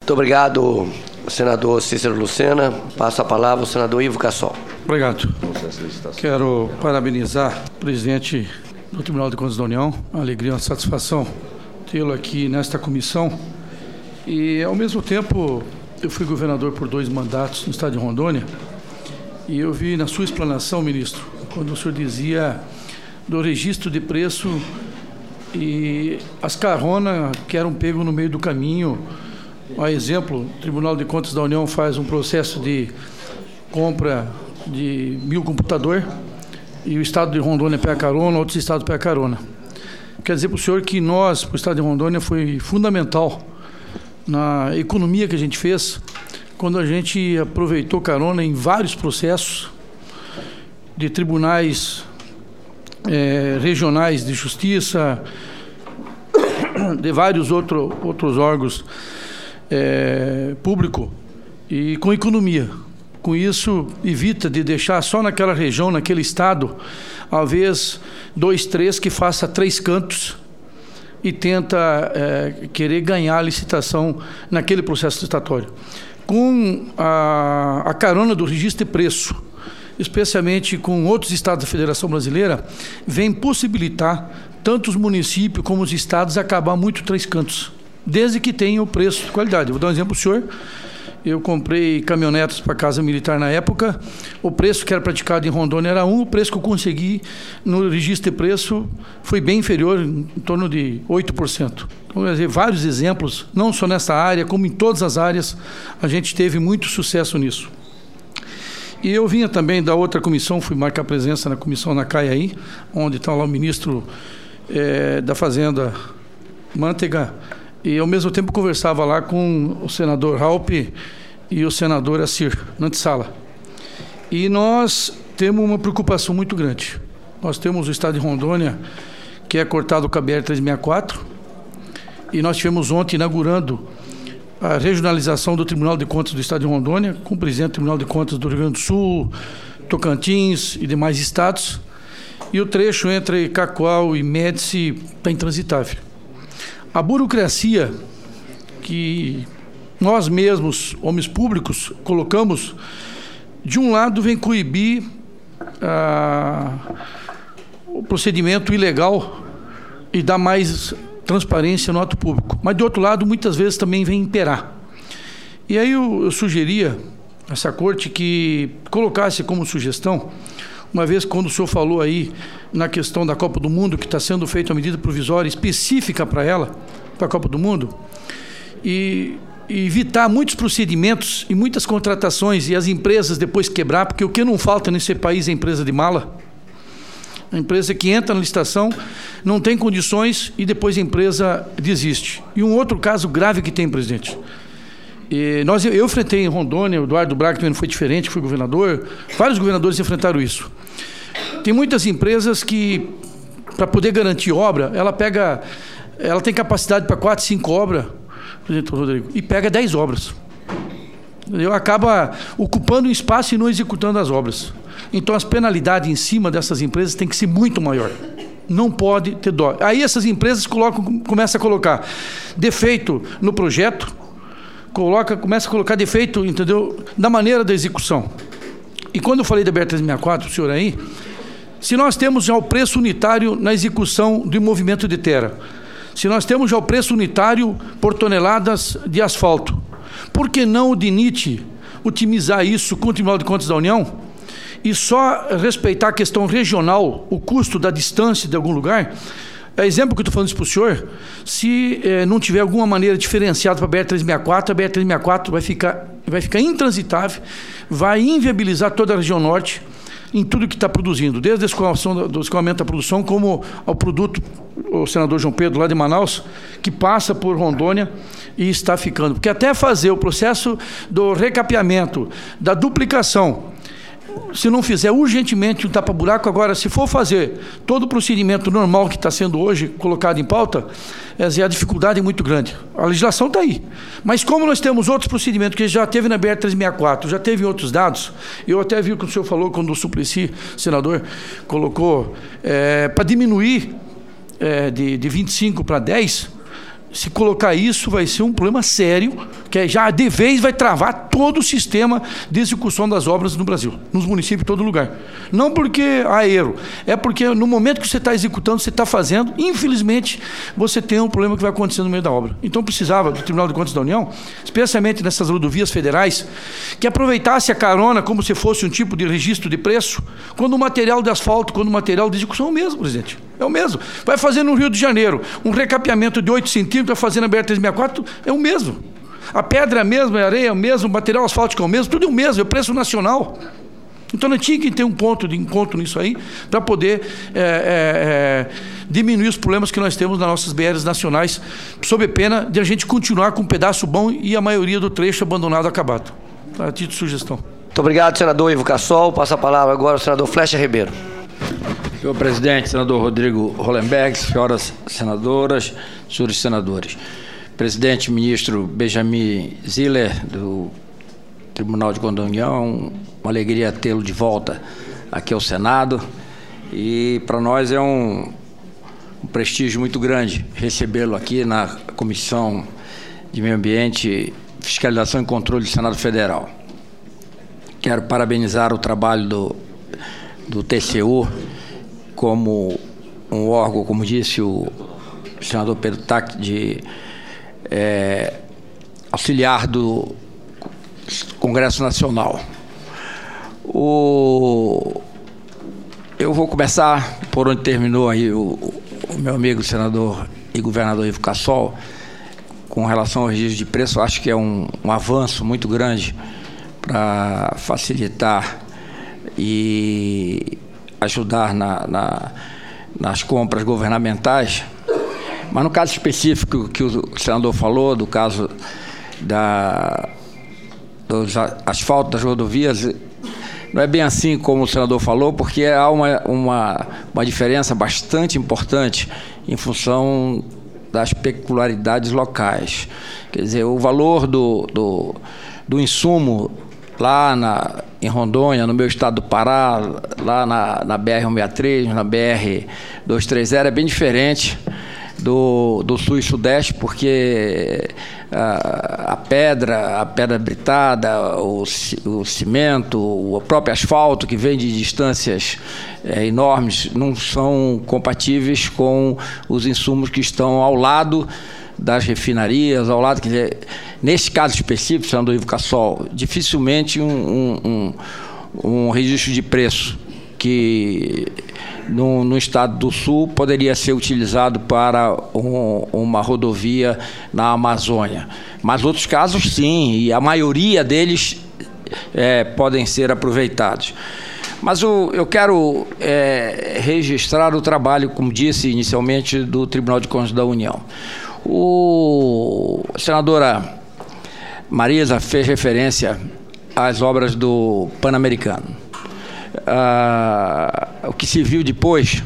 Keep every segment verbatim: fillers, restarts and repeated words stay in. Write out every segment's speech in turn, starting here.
Muito obrigado, senador Cícero Lucena. Passo a palavra ao senador Ivo Cassol. Obrigado. Quero parabenizar o presidente do Tribunal de Contas da União. Uma alegria, uma satisfação tê-lo aqui nesta comissão. E, ao mesmo tempo, eu fui governador por dois mandatos no estado de Rondônia e eu vi na sua explanação, ministro, quando o senhor dizia do registro de preço e as caronas que eram pegos no meio do caminho. Um exemplo, o Tribunal de Contas da União faz um processo de compra de mil computador e o estado de Rondônia pega carona, outros estados pegam carona. Quer dizer para o senhor que nós, para o estado de Rondônia, foi fundamental na economia que a gente fez quando a gente aproveitou carona em vários processos de tribunais eh, regionais de justiça, de vários outro, outros órgãos é, públicos e com economia. Com isso, evita de deixar só naquela região, naquele estado, às vezes, dois, três, que faça três cantos e tenta é, querer ganhar a licitação naquele processo licitatório. Com a, a carona do registro de preço, especialmente com outros estados da Federação Brasileira, vem possibilitar tanto os municípios como os estados acabar muito três cantos, desde que tenham o preço de qualidade. Vou dar um exemplo para o senhor. Eu comprei caminhonetas para a Casa Militar na época, o preço que era praticado em Rondônia era um, o preço que eu consegui no registro de preço foi bem inferior, em torno de oito por cento. Então, quer dizer, vários exemplos, não só nessa área, como em todas as áreas, a gente teve muito sucesso nisso. E eu vinha também da outra comissão, fui marcar presença na comissão na Caiaí, onde está lá o ministro é, da Fazenda, Mantega, e ao mesmo tempo conversava lá com o senador Raup e o senador Assir Nantes-Sala. E nós temos uma preocupação muito grande. Nós temos o estado de Rondônia, que é cortado com a B R trezentos e sessenta e quatro, e nós tivemos ontem inaugurando a regionalização do Tribunal de Contas do estado de Rondônia, com o presidente do Tribunal de Contas do Rio Grande do Sul, Tocantins e demais estados, e o trecho entre Cacoal e Médici está intransitável. A burocracia que nós mesmos, homens públicos, colocamos, de um lado vem coibir ah, o procedimento ilegal e dar mais transparência no ato público, mas de outro lado muitas vezes também vem imperar. E aí eu, eu sugeria a essa corte que colocasse como sugestão, uma vez quando o senhor falou aí na questão da Copa do Mundo, que está sendo feita uma medida provisória específica para ela, para a Copa do Mundo, e, e evitar muitos procedimentos e muitas contratações e as empresas depois quebrar, porque o que não falta nesse país é empresa de mala. A empresa que entra na licitação não tem condições e depois a empresa desiste. E um outro caso grave que tem, presidente. E nós, eu enfrentei em Rondônia, o Eduardo Braga também não foi diferente, foi governador, vários governadores enfrentaram isso. Tem muitas empresas que, para poder garantir obra, ela pega, ela tem capacidade para quatro, cinco obras, presidente Rodrigo, e pega dez obras. Entendeu? Acaba ocupando um espaço e não executando as obras. Então as penalidades em cima dessas empresas têm que ser muito maior. Não pode ter dó. Aí essas empresas colocam, começam a colocar defeito no projeto, coloca, começa a colocar defeito, entendeu, na maneira da execução. E quando eu falei da B R trezentos e sessenta e quatro, o senhor aí, se nós temos já o preço unitário na execução do movimento de terra, se nós temos já o preço unitário por toneladas de asfalto, por que não o D N I T otimizar isso com o Tribunal de Contas da União e só respeitar a questão regional, o custo da distância de algum lugar? É exemplo que eu estou falando isso para o senhor, se eh, não tiver alguma maneira diferenciada para a B R trezentos e sessenta e quatro, a B R trezentos e sessenta e quatro vai ficar, vai ficar intransitável, vai inviabilizar toda a região norte em tudo que está produzindo, desde a escoamento, do escoamento da produção, como ao produto, o senador João Pedro, lá de Manaus, que passa por Rondônia e está ficando. Porque até fazer o processo do recapeamento, da duplicação, se não fizer urgentemente um tapa-buraco, agora, se for fazer todo o procedimento normal que está sendo hoje colocado em pauta, a dificuldade é muito grande. A legislação está aí. Mas como nós temos outros procedimentos que já teve na B R trezentos e sessenta e quatro, já teve em outros dados, eu até vi o que o senhor falou quando o Suplicy, senador, colocou é, para diminuir é, de, de vinte e cinco para dez, se colocar isso vai ser um problema sério que já de vez vai travar todo o sistema de execução das obras no Brasil, nos municípios, em todo lugar. Não porque há erro, é porque no momento que você está executando, você está fazendo, infelizmente, você tem um problema que vai acontecer no meio da obra. Então precisava do Tribunal de Contas da União, especialmente nessas rodovias federais, que aproveitasse a carona como se fosse um tipo de registro de preço, quando o material de asfalto, quando o material de execução é o mesmo, presidente. É o mesmo. Vai fazer no Rio de Janeiro um recapeamento de oito centímetros, vai fazer na B R trezentos e sessenta e quatro, é o mesmo. A pedra é a mesma, a areia é o mesmo, o material asfáltico é o mesmo, tudo é o mesmo, é o preço nacional. Então não tinha que ter um ponto de encontro nisso aí para poder é, é, é, diminuir os problemas que nós temos nas nossas B Rs nacionais, sob pena de a gente continuar com um pedaço bom e a maioria do trecho abandonado acabado. A título de sugestão. Muito obrigado, senador Ivo Cassol. Passa a palavra agora ao senador Flecha Ribeiro. Senhor presidente, senador Rodrigo Hollenberg, senhoras senadoras, senhores senadores. Presidente, ministro Benjamin Ziller, do Tribunal de Contas da União, uma alegria tê-lo de volta aqui ao Senado. E para nós é um, um prestígio muito grande recebê-lo aqui na Comissão de Meio Ambiente, Fiscalização e Controle do Senado Federal. Quero parabenizar o trabalho do, do T C U como um órgão, como disse o senador Pedro Tac, de é, auxiliar do Congresso Nacional. O, eu vou começar por onde terminou aí o, o meu amigo senador e governador Ivo Cassol, com relação ao registro de preço. Acho que é um, um avanço muito grande para facilitar e ajudar na, na, nas compras governamentais. Mas no caso específico que o senador falou, do caso da, dos asfaltos das rodovias, não é bem assim como o senador falou, porque há uma, uma, uma diferença bastante importante em função das peculiaridades locais. Quer dizer, o valor do, do, do insumo lá na, em Rondônia, no meu estado do Pará, lá na, na B R cento e sessenta e três, na B R duzentos e trinta, é bem diferente do, do sul e sudeste, porque a, a pedra, a pedra britada, o, o cimento, o próprio asfalto, que vem de distâncias é, enormes, não são compatíveis com os insumos que estão ao lado das refinarias, ao lado, quer dizer, nesse caso específico, senador Ivo Cassol, dificilmente um, um, um registro de preço que no, no estado do Sul poderia ser utilizado para um, uma rodovia na Amazônia. Mas outros casos sim, e a maioria deles é, podem ser aproveitados. Mas o, eu quero é, registrar o trabalho, como disse inicialmente, do Tribunal de Contas da União. O, a senadora Marisa fez referência às obras do Pan-Americano. Ah, o que se viu depois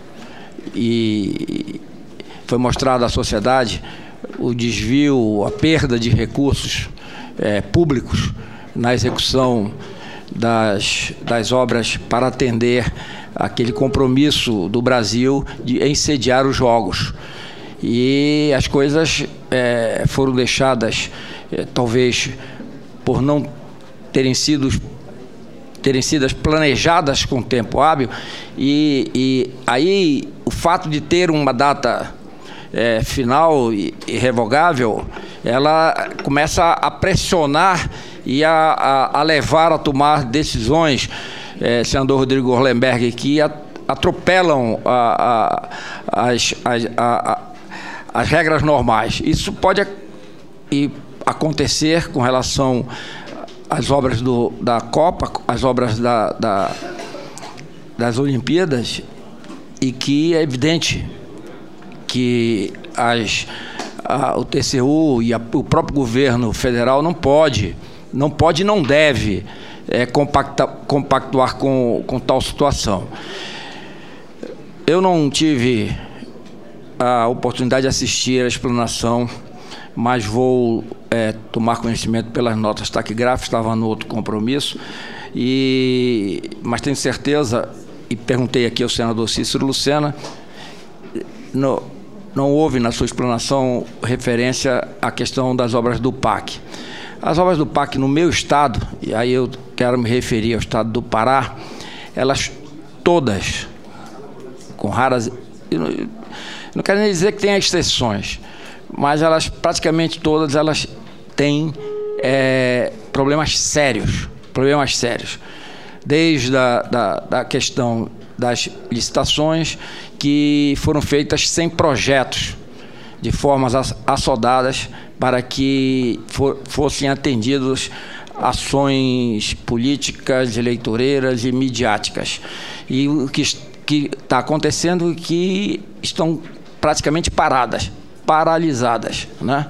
e foi mostrado à sociedade, o desvio, a perda de recursos é, públicos na execução das, das obras para atender aquele compromisso do Brasil de em sediar os Jogos. E as coisas é, foram deixadas, é, talvez por não terem sido, terem sido planejadas com tempo hábil, e, e aí o fato de ter uma data é, final e irrevogável, ela começa a pressionar e a, a, a levar a tomar decisões, é, senador Rodrigo Hollenberg, que atropelam a, a, as, as, a, a, as regras normais. Isso pode e acontecer com relação às obras do, da Copa, às obras da, da, das Olimpíadas, e que é evidente que as, a, o T C U e a, o próprio governo federal não pode, não pode e não deve é, compacta, compactuar com, com tal situação. Eu não tive a oportunidade de assistir à explanação, mas vou é, tomar conhecimento pelas notas taquigráficas, estava no outro compromisso, e, mas tenho certeza, e perguntei aqui ao senador Cícero Lucena, no, não houve na sua explanação referência à questão das obras do P A C. As obras do P A C no meu estado, e aí eu quero me referir ao estado do Pará, elas todas, com raras... Eu não, eu não quero nem dizer que tem exceções, mas elas, praticamente todas, elas têm é, problemas sérios, problemas sérios. Desde a da, da questão das licitações, que foram feitas sem projetos, de formas assodadas, para que for, fossem atendidos ações políticas, eleitoreiras e midiáticas. E o que está acontecendo é que estão praticamente paradas, paralisadas, né?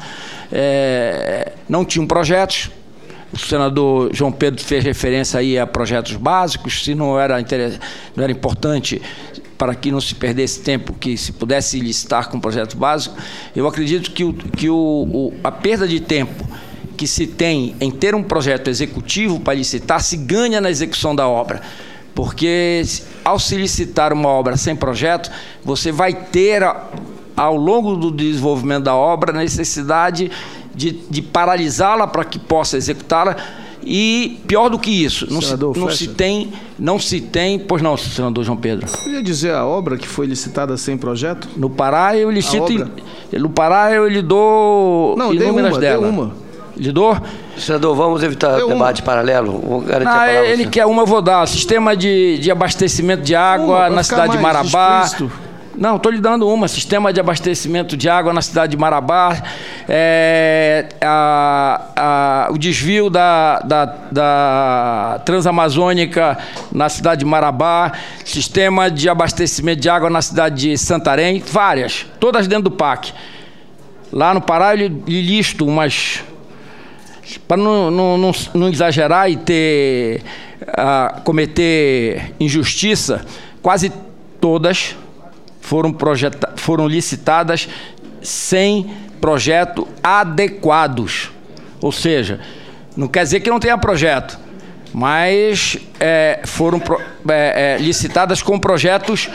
É, não tinham projetos. O senador João Pedro fez referência aí a projetos básicos, se não era, não era importante, para que não se perdesse tempo, que se pudesse licitar com projeto básico. Eu acredito que, o, que o, o, a perda de tempo que se tem em ter um projeto executivo para licitar se ganha na execução da obra, porque ao se licitar uma obra sem projeto, você vai ter, ao longo do desenvolvimento da obra, a necessidade de, de paralisá-la para que possa executá-la. E pior do que isso, não, se, não se tem, não se tem, pois não, senador João Pedro. Podia dizer a obra que foi licitada sem projeto? No Pará eu licito, em, no Pará eu lhe dou não, inúmeras uma, delas. Dê uma. Lhe dou? Senador, vamos evitar dê debate uma. paralelo. Vou garantir não, a palavra, ele senhor. quer uma, eu vou dar. Sistema de, de abastecimento de água uma, na cidade de Marabá. Explícito. Não, estou lhe dando uma. Sistema de abastecimento de água na cidade de Marabá. É, a, a, o desvio da, da, da Transamazônica na cidade de Marabá. Sistema de abastecimento de água na cidade de Santarém. Várias. Todas dentro do P A C. Lá no Pará eu lhe listo umas... Para não, não, não, não exagerar e ter, uh, cometer injustiça, quase todas foram, projeta foram licitadas sem projeto adequados. Ou seja, não quer dizer que não tenha projeto, mas é, foram pro, é, é, licitadas com projetos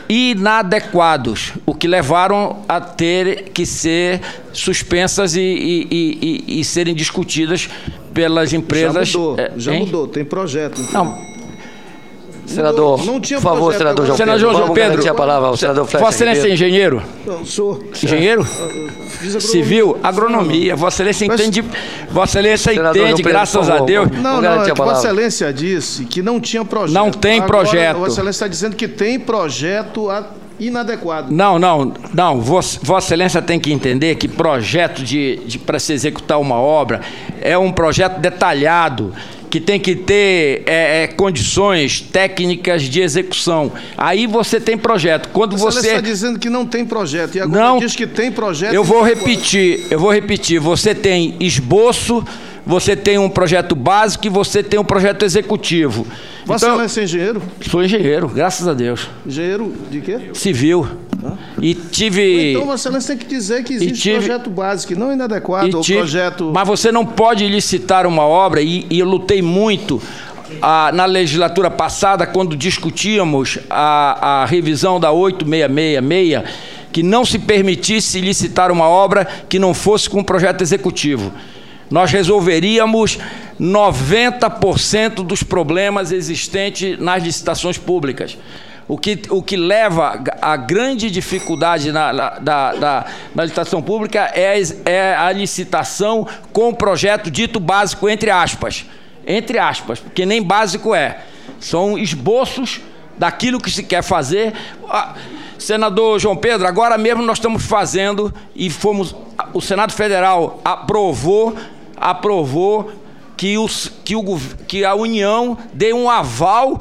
inadequados, o que levaram a ter que ser suspensas e, e, e, e serem discutidas pelas empresas. Já mudou, é, já hein? mudou, tem projeto. Então. Não. Senador, não, não tinha por favor, projeto, senador João senador Pedro. João Pedro, a palavra ao senador Flecha. Vossa Excelência é engenheiro? Não, sou. Engenheiro? Fiz agronomia. Civil? Agronomia. Vossa Excelência Mas, entende, Vossa Excelência senador entende, Pedro, graças favor, a Deus. Não, não, é que Vossa Excelência disse que não tinha projeto. Não tem Agora, projeto. Vossa Excelência está dizendo que tem projeto inadequado. Não, não, não. Vossa, Vossa Excelência tem que entender que projeto de, de, para se executar uma obra é um projeto detalhado, que tem que ter é, é, condições técnicas de execução. Aí você tem projeto. Quando você está dizendo que não tem projeto e agora não, diz que tem projeto. Eu vou repetir, eu vou repetir. Você tem esboço, você tem um projeto básico e você tem um projeto executivo. Vossa Então, Excelência é engenheiro? Sou engenheiro, graças a Deus. Engenheiro de quê? Civil. Ah. E tive... Então, Vossa Excelência tem que dizer que existe tive, projeto básico, e não inadequado, ou tive, projeto... Mas você não pode licitar uma obra, e, e eu lutei muito ah, na legislatura passada, quando discutíamos a, a revisão da oito seis seis seis, que não se permitisse licitar uma obra que não fosse com um projeto executivo. Nós resolveríamos noventa por cento dos problemas existentes nas licitações públicas. O que, o que leva a grande dificuldade na, na, da, da, na licitação pública é, é a licitação com o projeto dito básico, entre aspas. Entre aspas, porque nem básico é. São esboços daquilo que se quer fazer. Ah, senador João Pedro, agora mesmo nós estamos fazendo e fomos... O Senado Federal aprovou, aprovou que, os, que, o, que a União dê um aval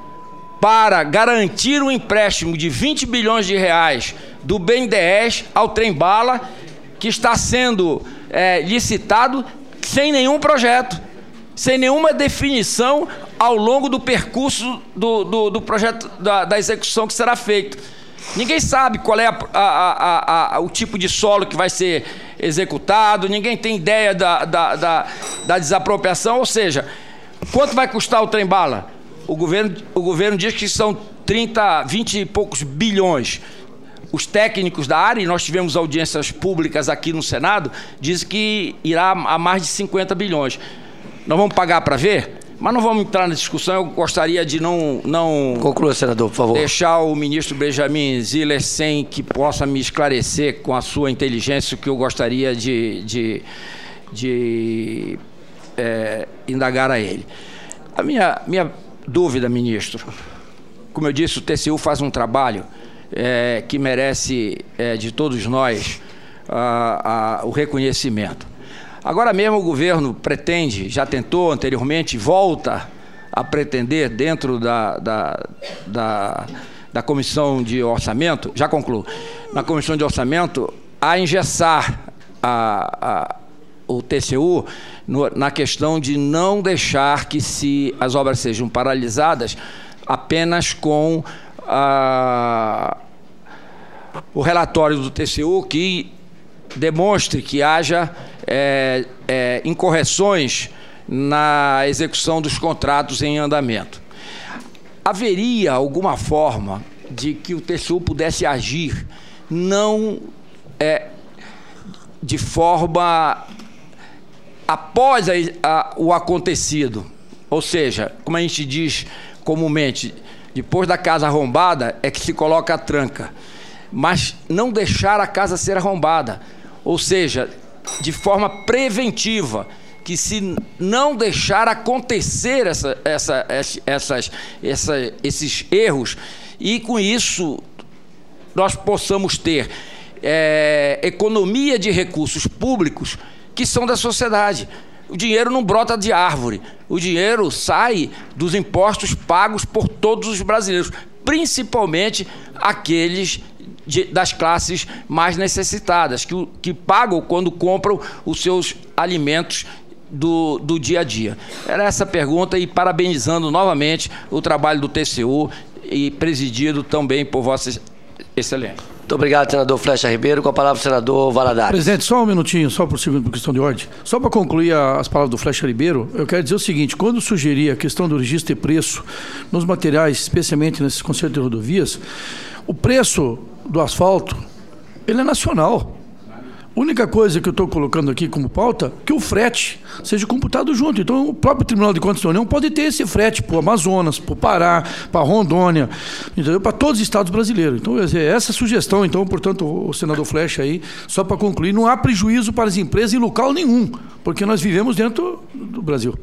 para garantir um empréstimo de vinte bilhões de reais do B N D E S ao Trem-Bala, que está sendo é, licitado sem nenhum projeto, sem nenhuma definição ao longo do percurso do, do, do projeto, da, da execução que será feito. Ninguém sabe qual é a, a, a, a, o tipo de solo que vai ser executado, ninguém tem ideia da, da, da, da desapropriação, ou seja, quanto vai custar o Trem-Bala? O governo, o governo diz que são trinta, vinte e poucos bilhões. os técnicos da área, e nós tivemos audiências públicas aqui no Senado, dizem que irá a mais de cinquenta bilhões. Nós vamos pagar para ver? Mas não vamos entrar na discussão. Eu gostaria de não... não Conclua, senador, por favor. Deixar o ministro Benjamin Ziller sem que possa me esclarecer com a sua inteligência o que eu gostaria de, de, de é, indagar a ele. A minha, minha dúvida, ministro, como eu disse, o T C U faz um trabalho É, que merece é, de todos nós a, a, o reconhecimento. Agora mesmo o governo pretende, já tentou anteriormente, volta a pretender dentro da, da, da, da Comissão de Orçamento, já concluo, na Comissão de Orçamento, a engessar a, a, o T C U no, na questão de não deixar que se as obras sejam paralisadas apenas com a, o relatório do T C U que demonstre que haja é, é, incorreções na execução dos contratos em andamento. Haveria alguma forma de que o T C U pudesse agir não é, de forma após a, a, o acontecido? Ou seja, como a gente diz comumente, depois da casa arrombada é que se coloca a tranca, mas não deixar a casa ser arrombada, ou seja, de forma preventiva, que se não deixar acontecer essa, essa, essas, essa, esses erros, e com isso nós possamos ter é, economia de recursos públicos que são da sociedade. O dinheiro não brota de árvore, o dinheiro sai dos impostos pagos por todos os brasileiros, principalmente aqueles de, das classes mais necessitadas, que, que pagam quando compram os seus alimentos do, do dia a dia. Era essa a pergunta, e parabenizando novamente o trabalho do T C U e presidido também por Vossa Excelência. Muito obrigado, senador Flecha Ribeiro. Com a palavra o senador Valadares. Presidente, só um minutinho, só por segundo, por questão de ordem. Só para concluir as palavras do Flecha Ribeiro, eu quero dizer o seguinte: quando sugerir a questão do registro de preço nos materiais, especialmente nesses concertos de rodovias, o preço do asfalto, ele é nacional. A única coisa que eu estou colocando aqui como pauta é que o frete seja computado junto. Então, o próprio Tribunal de Contas da União pode ter esse frete para o Amazonas, para o Pará, para Rondônia, entendeu? Para todos os estados brasileiros. Então, essa sugestão, então, portanto, o senador Flecha aí, só para concluir, não há prejuízo para as empresas em local nenhum, porque nós vivemos dentro do Brasil.